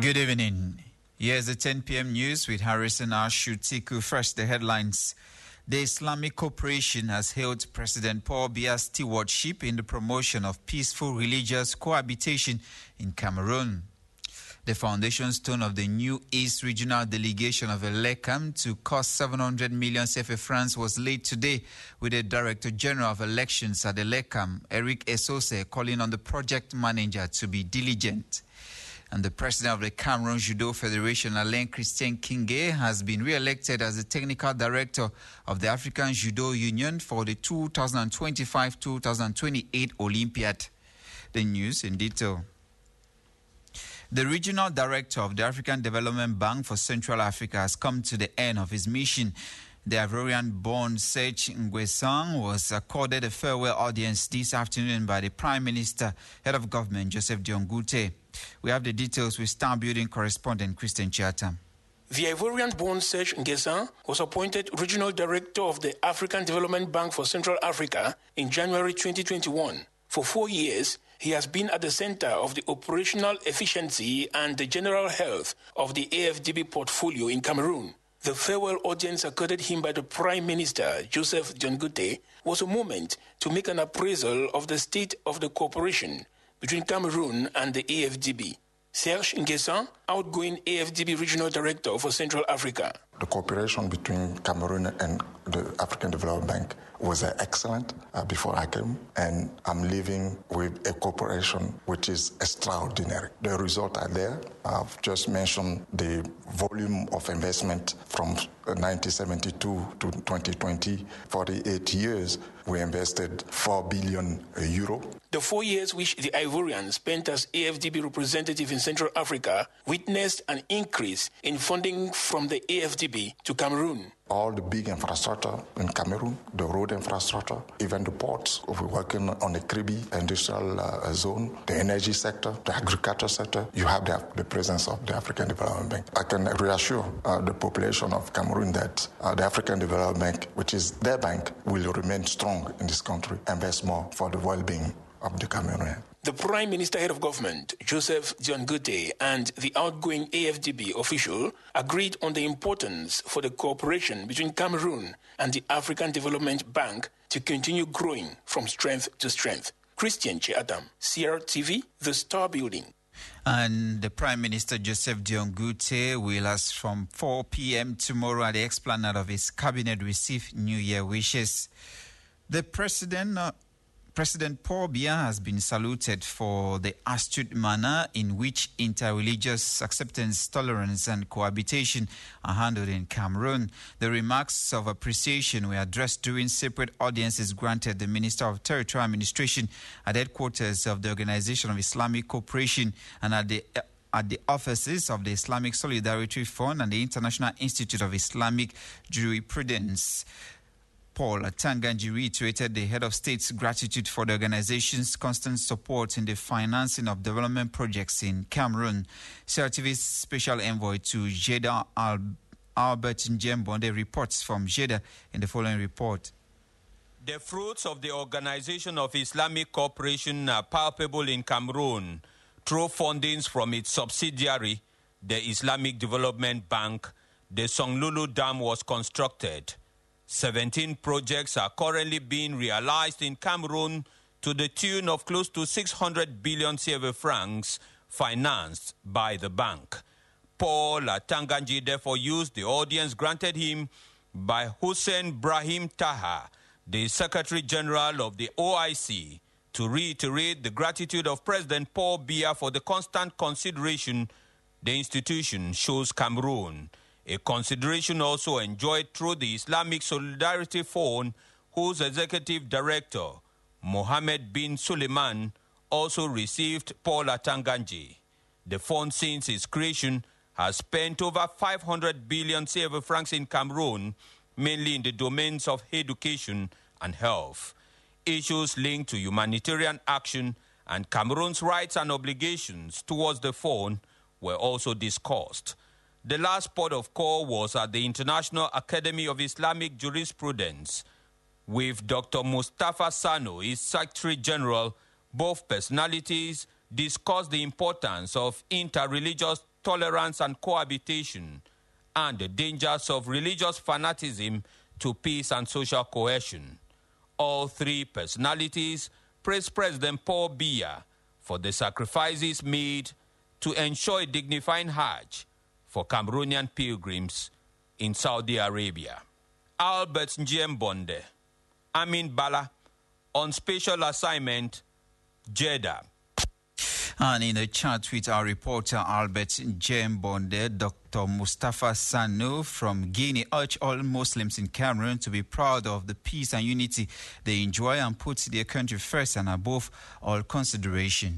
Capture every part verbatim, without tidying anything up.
Good evening. Here's the ten p.m. news with Harrison Ashutiku. First, the headlines. The Islamic Cooperation has hailed President Paul Biya's stewardship in the promotion of peaceful religious cohabitation in Cameroon. The foundation stone of the new East Regional Delegation of ELECAM to cost seven hundred million C F A francs was laid today, with the Director General of Elections at ELECAM, Eric Esose, calling on the project manager to be diligent. And the president of the Cameroon Judo Federation, Alain Christian Kinge, has been re-elected as the technical director of the African Judo Union for the two thousand twenty-five to two thousand twenty-eight Olympiad. The news in detail. The regional director of the African Development Bank for Central Africa has come to the end of his mission. The Ivorian-born Serge Nguessan was accorded a farewell audience this afternoon by the Prime Minister, Head of Government, Joseph Dion Ngute. We have the details with Star Building correspondent Christian Chiatam. The Ivorian-born Serge Nguessan was appointed Regional Director of the African Development Bank for Central Africa in January twenty twenty-one. For four years, he has been at the center of the operational efficiency and the general health of the A F D B portfolio in Cameroon. The farewell audience accorded him by the Prime Minister, Joseph Dion Ngute, was a moment to make an appraisal of the state of the cooperation between Cameroon and the A F D B. Serge Nguessan, outgoing A F D B Regional Director for Central Africa. The cooperation between Cameroon and the African Development Bank was uh, excellent uh, before I came, and I'm leaving with a cooperation which is extraordinary. The results are there. I've just mentioned the volume of investment from nineteen seventy-two to twenty twenty. For the eight years, we invested four billion euro. The four years which the Ivorian spent as A F D B representative in Central Africa witnessed an increase in funding from the A F D B to Cameroon. All the big infrastructure in Cameroon, the road infrastructure, even the ports, we're working on the Kribi industrial uh, zone, the energy sector, the agriculture sector, you have the, the presence of the African Development Bank. I can reassure uh, the population of Cameroon that uh, the African Development Bank, which is their bank, will remain strong in this country, invest more for the well-being of the Cameroonian. The Prime Minister, Head of Government, Joseph Dion Ngute, and the outgoing A F D B official agreed on the importance for the cooperation between Cameroon and the African Development Bank to continue growing from strength to strength. Christian Chiatam, C R T V, The Star Building. And the Prime Minister Joseph Dion Ngute will, as from four p.m. tomorrow at the explanade of his cabinet, receive New Year wishes. The President... Uh, President Paul Biya has been saluted for the astute manner in which interreligious acceptance, tolerance and cohabitation are handled in Cameroon. The remarks of appreciation were addressed during separate audiences granted the Minister of Territorial Administration at headquarters of the Organization of Islamic Cooperation and at the at the offices of the Islamic Solidarity Fund and the International Institute of Islamic Jurisprudence. Paul Atanganji reiterated the head of state's gratitude for the organization's constant support in the financing of development projects in Cameroon. C R T V's special envoy to Jeddah, Al- Albert Njembonde, reports from Jeddah in the following report. The fruits of the Organization of Islamic Cooperation are palpable in Cameroon through fundings from its subsidiary, the Islamic Development Bank. The Songlulu Dam was constructed. seventeen projects are currently being realized in Cameroon to the tune of close to six hundred billion C F A francs financed by the bank. Paul Atanganji therefore used the audience granted him by Hussein Brahim Taha, the Secretary General of the O I C, to reiterate the gratitude of President Paul Biya for the constant consideration the institution shows Cameroon. A consideration also enjoyed through the Islamic Solidarity Fund, whose executive director, Mohammed bin Suleiman, also received Paul Atanganji. The fund, since its creation, has spent over five hundred billion C F A francs in Cameroon, mainly in the domains of education and health. Issues linked to humanitarian action and Cameroon's rights and obligations towards the fund were also discussed. The last port of call was at the International Academy of Islamic Jurisprudence. With Doctor Mustafa Sano, its Secretary General, both personalities discussed the importance of interreligious tolerance and cohabitation, and the dangers of religious fanaticism to peace and social cohesion. All three personalities praised President Paul Biya for the sacrifices made to ensure a dignified Hajj for Cameroonian pilgrims in Saudi Arabia. Albert Njembonde, Amin Bala, on special assignment, Jeddah. And in a chat with our reporter Albert Njembonde, Doctor Mustafa Sanu from Guinea urged all Muslims in Cameroon to be proud of the peace and unity they enjoy and put their country first and above all consideration.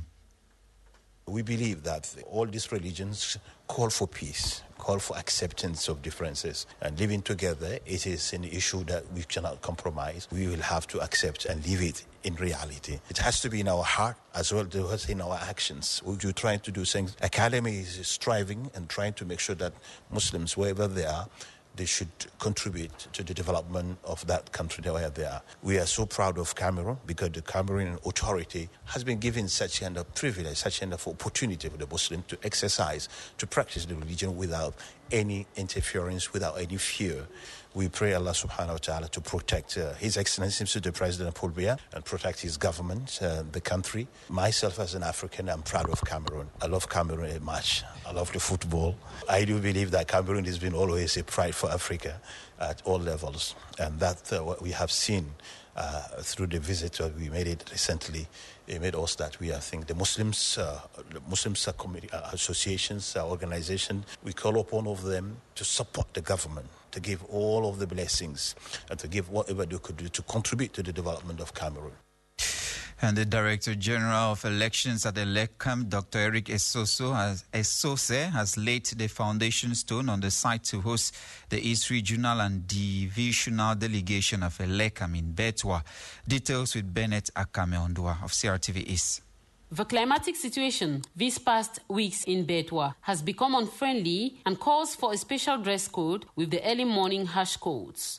We believe that all these religions call for peace, call for acceptance of differences. And living together, it is an issue that we cannot compromise. We will have to accept and live it in reality. It has to be in our heart as well as in our actions. We're trying to do things. Academy is striving and trying to make sure that Muslims, wherever they are, they should contribute to the development of that country where they are. We are so proud of Cameroon because the Cameroonian authority has been given such kind of privilege, such kind of opportunity for the Muslim to exercise, to practice the religion without any interference, without any fear. We pray Allah subhanahu wa ta'ala to protect uh, His Excellency the President Paul Biya and protect his government, uh, the country. Myself as an African, I'm proud of Cameroon. I love Cameroon very much. I love the football. I do believe that Cameroon has been always a pride for Africa at all levels. And that's uh, what we have seen uh, through the visit that we made it recently. It made us that we, I think, the Muslims, uh, the Muslims uh, committee, uh, associations, uh, organizations, we call upon all of them to support the government, to give all of the blessings, and to give whatever they could do to contribute to the development of Cameroon. And the Director General of Elections at ELECAM, Doctor Eric Esoso, has, Esose, has laid the foundation stone on the site to host the East Regional and Divisional Delegation of ELECAM in Betwa. Details with Bennett Akameondua of C R T V East. The climatic situation these past weeks in Betwa has become unfriendly and calls for a special dress code with the early morning harsh codes.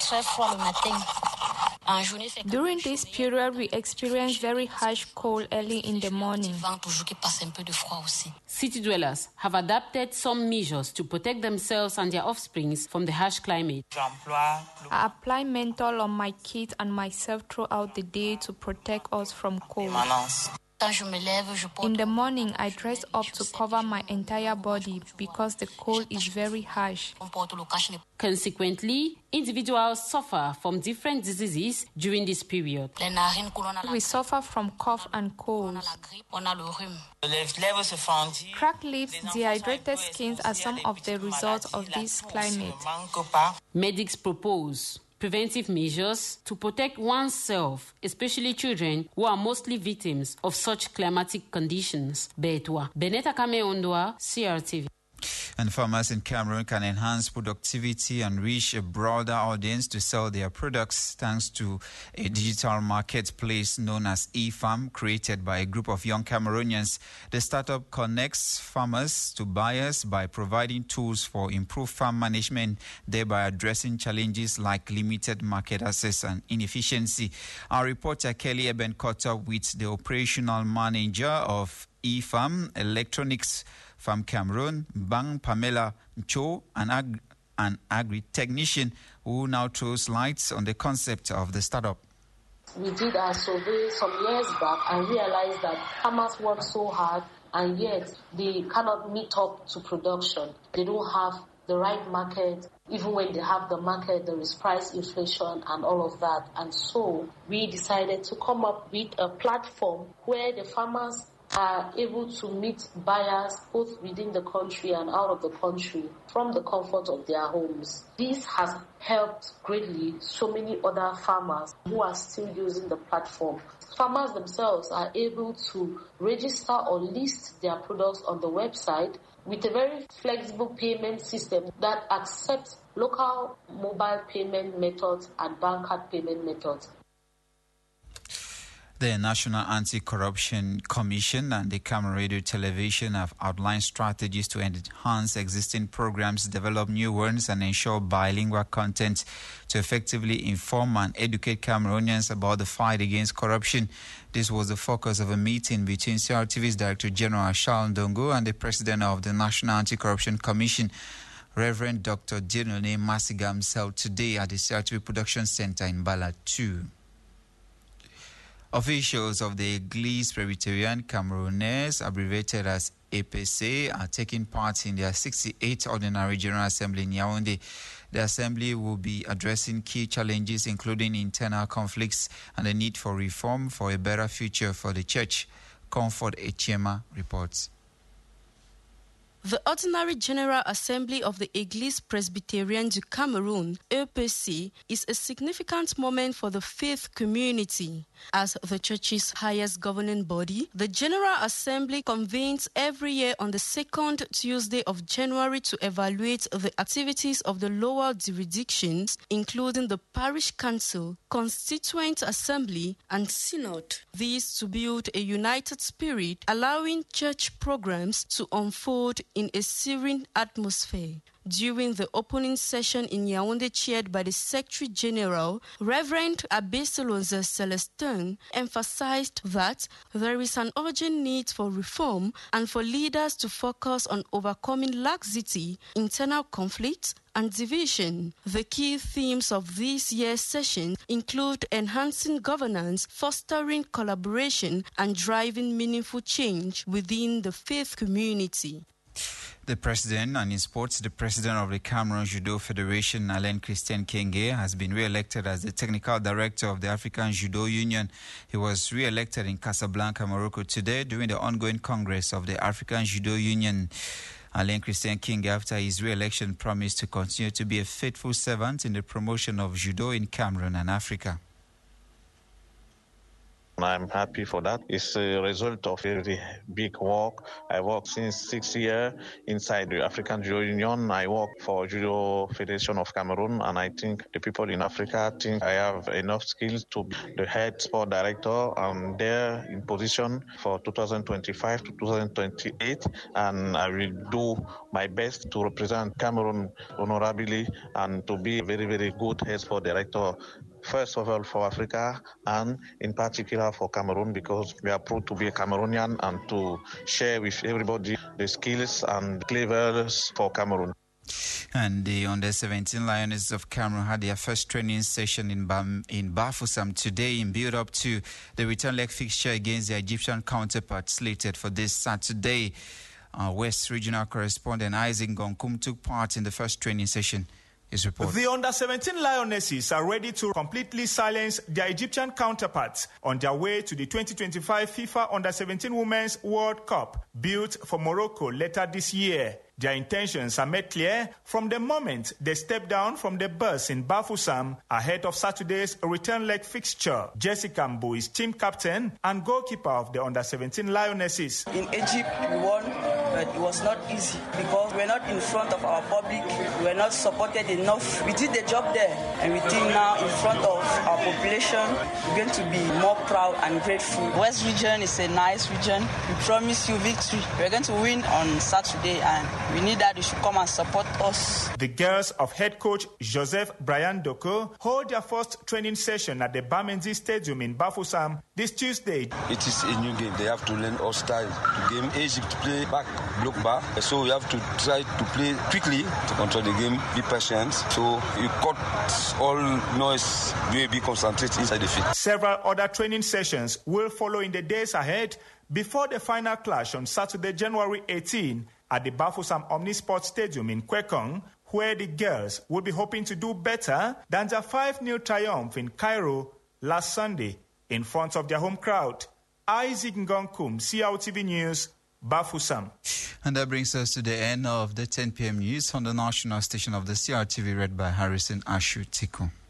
During this period, we experience very harsh cold early in the morning. City dwellers have adapted some measures to protect themselves and their offsprings from the harsh climate. I apply menthol on my kids and myself throughout the day to protect us from cold. In the morning, I dress up to cover my entire body because the cold is very harsh. Consequently, individuals suffer from different diseases during this period. We suffer from cough and colds. Cracked lips, dehydrated skins are some of the results of this climate. Medics propose preventive measures to protect oneself, especially children who are mostly victims of such climatic conditions. Betwa, Beneta Kameondwa, C R T V. And farmers in Cameroon can enhance productivity and reach a broader audience to sell their products thanks to a digital marketplace known as eFarm, created by a group of young Cameroonians. The startup connects farmers to buyers by providing tools for improved farm management, thereby addressing challenges like limited market access and inefficiency. Our reporter Kelly Eben caught up with the operational manager of eFarm Electronics from Cameroon, Bang Pamela Cho, an, ag- an agri-technician who now throws lights on the concept of the startup. We did a survey some years back and realized that farmers work so hard and yet they cannot meet up to production. They don't have the right market. Even when they have the market, there is price inflation and all of that. And so we decided to come up with a platform where the farmers are able to meet buyers both within the country and out of the country from the comfort of their homes. This has helped greatly so many other farmers who are still using the platform. Farmers themselves are able to register or list their products on the website with a very flexible payment system that accepts local mobile payment methods and bank card payment methods. The National Anti-Corruption Commission and the Cameroon Radio Television have outlined strategies to enhance existing programs, develop new ones, and ensure bilingual content to effectively inform and educate Cameroonians about the fight against corruption. This was the focus of a meeting between C R T V's Director General Charles Ndongo and the President of the National Anti-Corruption Commission, Reverend Doctor Dieudonné Masigam, held today at the C R T V Production Center in Bala two. Officials of the Église Presbyterian Camerounaise, abbreviated as A P C, are taking part in their sixty-eighth Ordinary General Assembly in Yaoundé. The assembly will be addressing key challenges, including internal conflicts and the need for reform for a better future for the church. Comfort Echiema reports. The Ordinary General Assembly of the Église Presbyterienne du Cameroun, E P C, is a significant moment for the faith community. As the church's highest governing body, the General Assembly convenes every year on the second Tuesday of January to evaluate the activities of the lower jurisdictions, including the Parish Council, Constituent Assembly, and Synod. These to build a united spirit, allowing church programs to unfold in a serene atmosphere. During the opening session in Yaoundé, chaired by the Secretary General, Reverend Abeselonze Celestin, emphasized that there is an urgent need for reform and for leaders to focus on overcoming laxity, internal conflicts, and division. The key themes of this year's session include enhancing governance, fostering collaboration, and driving meaningful change within the faith community. The president, and in sports, the president of the Cameroon Judo Federation, Alain Christian Kenge, has been re-elected as the technical director of the African Judo Union. He was re-elected in Casablanca, Morocco today during the ongoing Congress of the African Judo Union. Alain Christian Kenge, after his re-election, promised to continue to be a faithful servant in the promotion of judo in Cameroon and Africa. I'm happy for that. It's a result of a very big work. I work since six years inside the African Judo Union. I work for Judo Federation of Cameroon, and I think the people in Africa think I have enough skills to be the head sport director. I'm there in position for two thousand twenty-five to two thousand twenty-eight, and I will do my best to represent Cameroon honorably and to be a very, very good head sport director. First of all for Africa, and in particular for Cameroon, because we are proud to be a Cameroonian and to share with everybody the skills and cleverness for Cameroon. And the under seventeen Lionesses of Cameroon had their first training session in Bam, in Bafoussam today in build-up to the return leg fixture against their Egyptian counterpart slated for this Saturday. Our West Regional correspondent Isaac Gonkum took part in the first training session. The under seventeen Lionesses are ready to completely silence their Egyptian counterparts on their way to the twenty twenty-five FIFA under seventeen Women's World Cup, built for Morocco later this year. Their intentions are made clear from the moment they step down from the bus in Bafoussam ahead of Saturday's return leg fixture. Jessica Mbu is team captain and goalkeeper of the under seventeen Lionesses. In Egypt, we won, but it was not easy because we were not in front of our public. We were not supported enough. We did the job there, and we think now in front of our population, we're going to be more proud and grateful. West region is a nice region. We promise you victory. We're going to win on Saturday, and we need that you should come and support us. The girls of head coach Joseph Brian Doko hold their first training session at the Bamenzi Stadium in Bafoussam this Tuesday. It is a new game. They have to learn our style to game. Egypt play back, block bar. So we have to try to play quickly to control the game, be patient. So you cut all noise, be, be concentrated inside the field. Several other training sessions will follow in the days ahead before the final clash on Saturday, January eighteenth at the Bafoussam Omnisport Stadium in Kwekong, where the girls will be hoping to do better than their five nil triumph in Cairo last Sunday in front of their home crowd. Isaac Ngonkum, C R T V News, Bafoussam. And that brings us to the end of the ten p.m. news on the national station of the C R T V, read by Harrison Ashu Tiku.